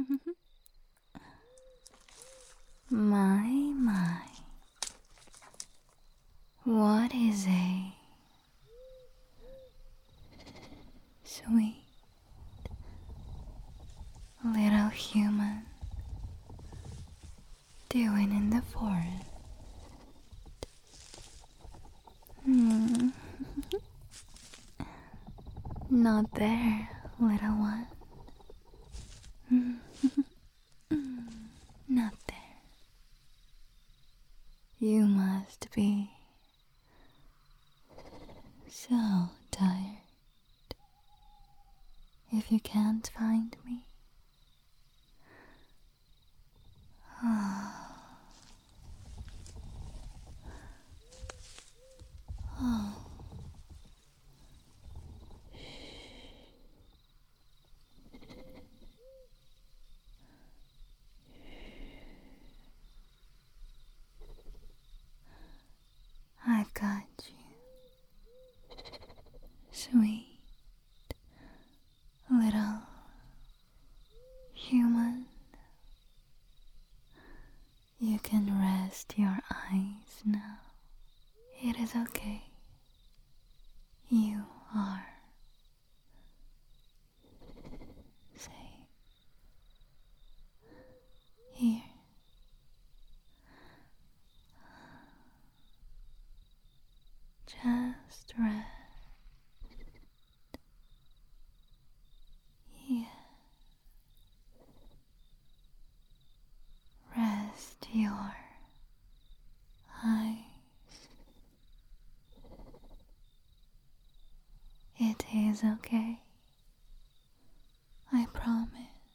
My. What is a sweet little human doing in the forest? Hmm. Not there, little one. Not there. You must be so tired if you can't find me. Oh. I've got you, sweet little human. You can rest your eyes now. It is okay. You are safe here. Just rest. Yeah. Rest your eyes. It is okay. I promise.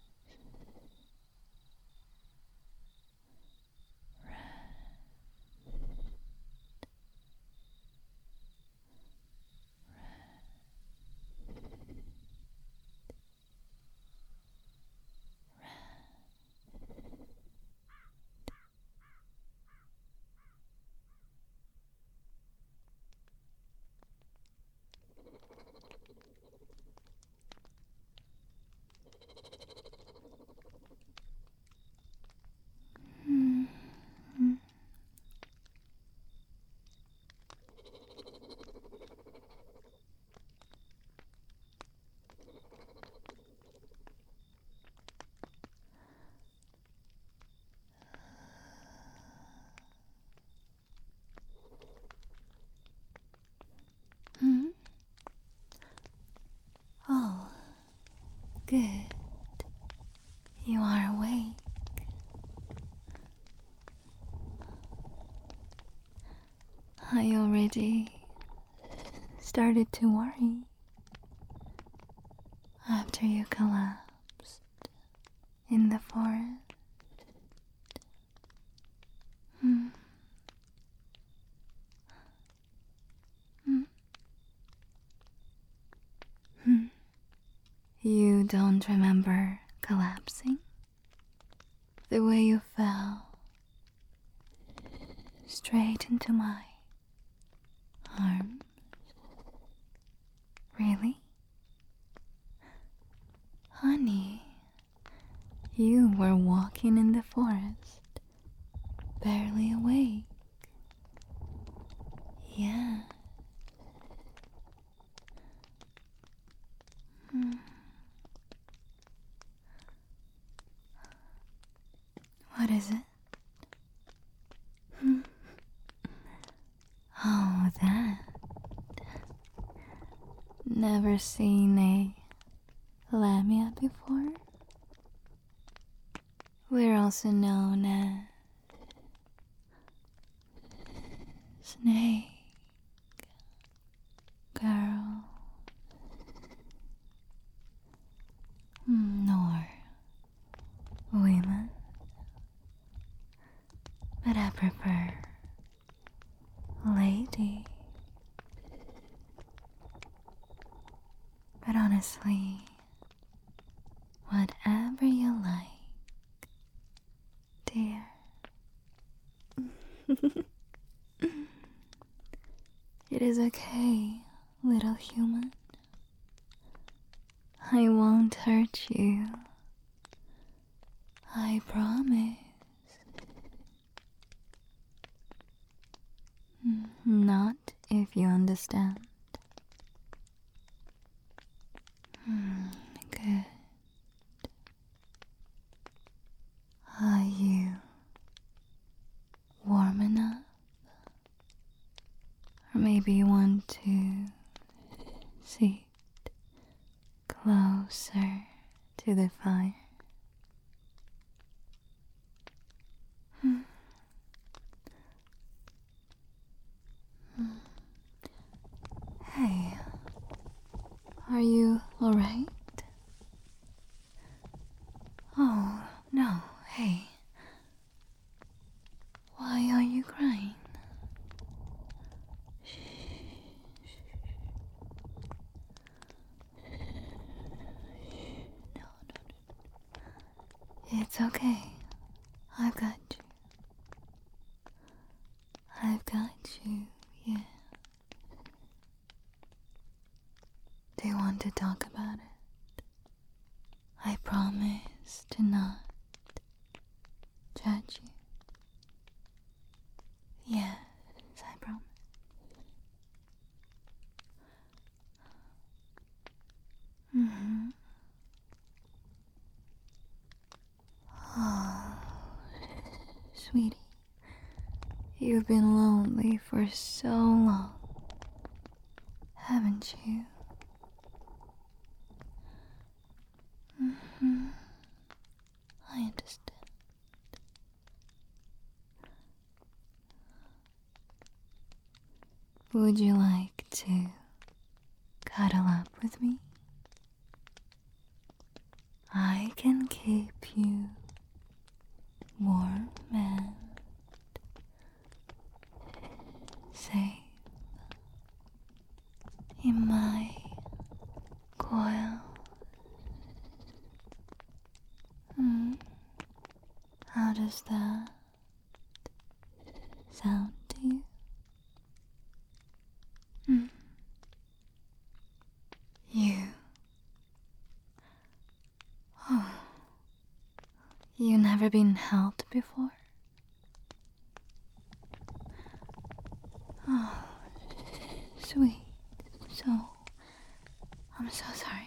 Mm. Mm. Oh, good. You are awake. I already started to worry after you collapsed in the forest. Hmm. Hmm. Hmm. You don't remember collapsing? The way you fell straight into my arms? Really? Honey, you were walking in the forest, barely awake. Yeah. Hmm. What is it? Hmm. Oh, that. Never seen a lamia before? We're also known as snake girl, nor women, but I prefer lady. But honestly, whatever you like, dear. It is okay, little human. I won't hurt you. I promise. Not if you understand. Good. Are you warm enough? Or maybe you want to sit closer to the fire? Hey, are you alright? Oh, no, hey. Why are you crying? No. It's okay. I've got you. I've got you, yeah. Do you want to talk about it? I promise to not judge you. Yes, I promise. Oh, sweetie, you've been lonely for so long, haven't you? I understand. Would you like to cuddle up with me? I can keep you warm and safe in my coil. How does that sound to you? You. Oh, you never been held before? Oh, sweet. I'm so sorry.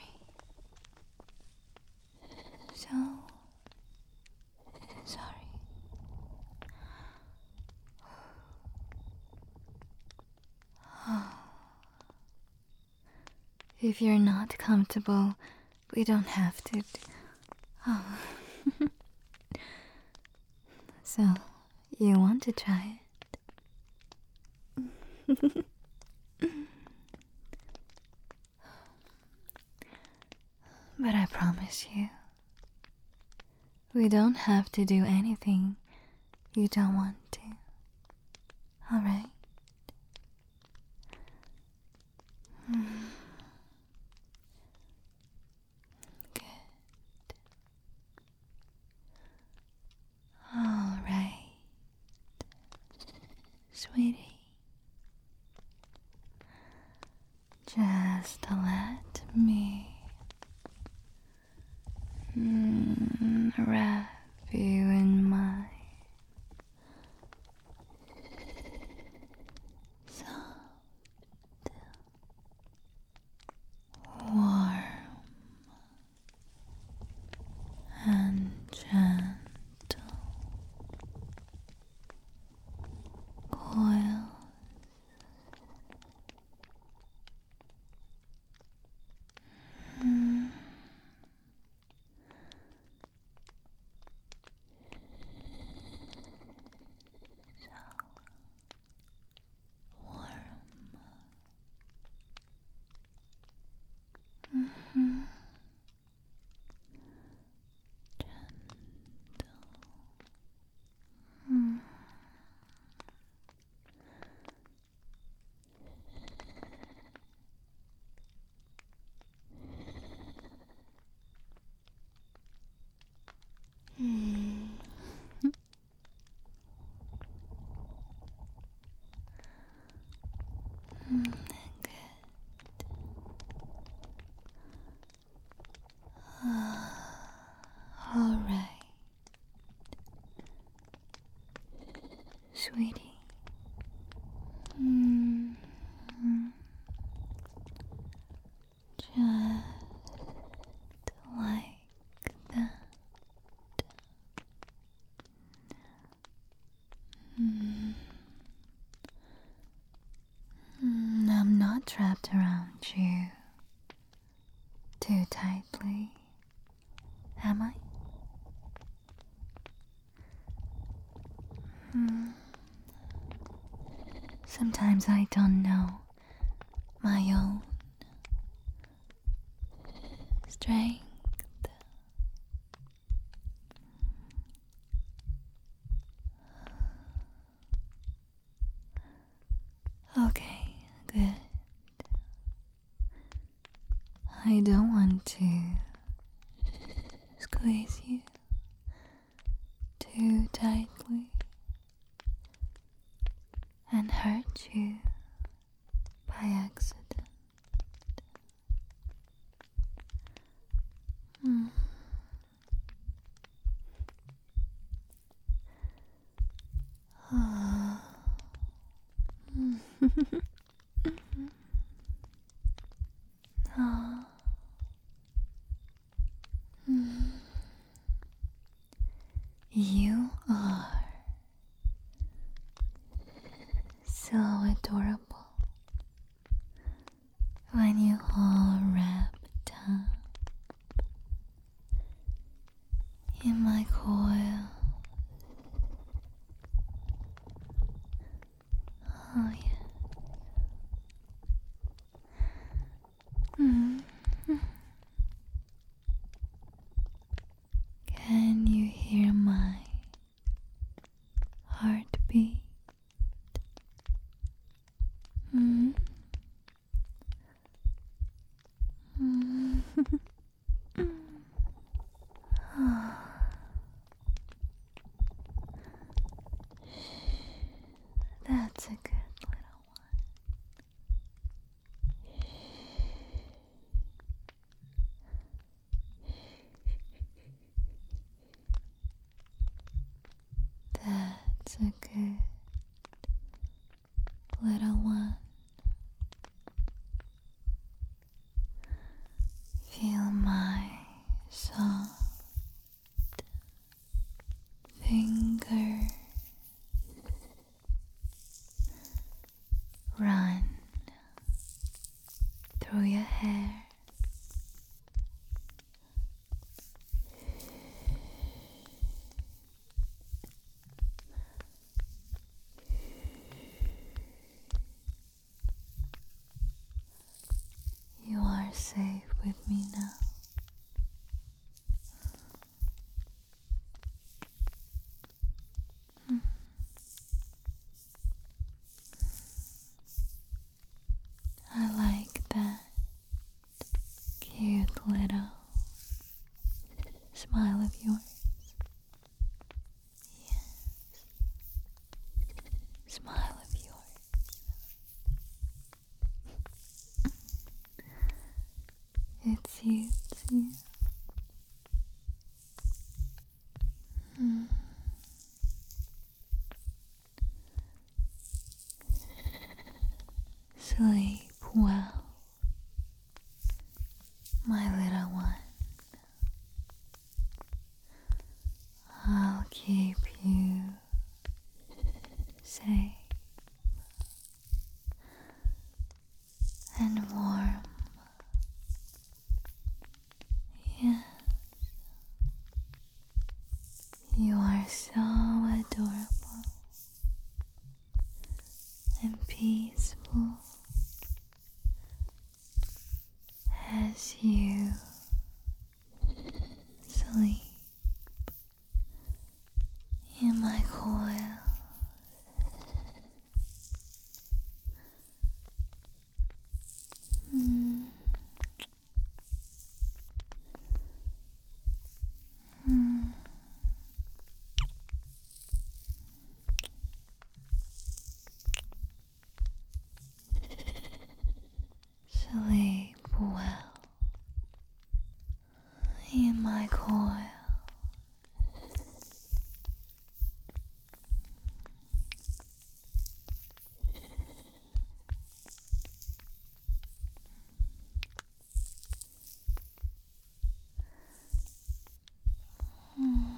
So sorry. If you're not comfortable, we don't have to. Oh. So, you want to try it? But I promise you, we don't have to do anything you don't want to. Alright? Good. Alright, sweetie. Just let me wrap you in my soft, warm, and gentle coil. Alright, tightly, am I? Hmm. Sometimes I don't know my own strength. Okay, good. I don't want to squeeze you too tightly and hurt you by accident. Mm. Ah. Mm. Ah. Mm. You are so adorable when you all wrapped up in my coil. Oh yeah. Mm. Can you hear my heartbeat? Mm. Mm. Ah. That's a good little one. That's a good little one. Feel my soft finger run through your hair. You are safe with me now. I like that cute little smile of yours. Yes, smile of yours. It's you too. Mm. Sleep well, my little one. I'll keep you safe and warm. Yes, you are so adorable and peaceful as you sleep in my coil. Mm. Mm. Sleep well in my coil. Mm.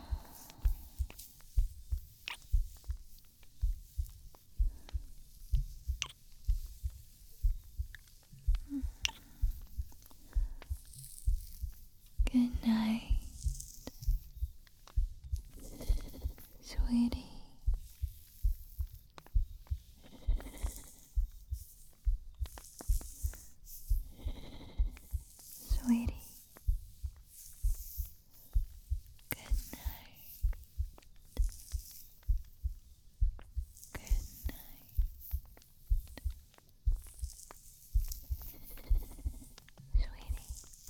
Good night, sweetie. Sweetie. Good night. Good night. Sweetie.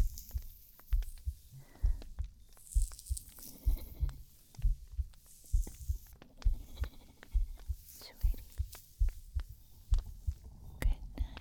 Sweetie. Good night.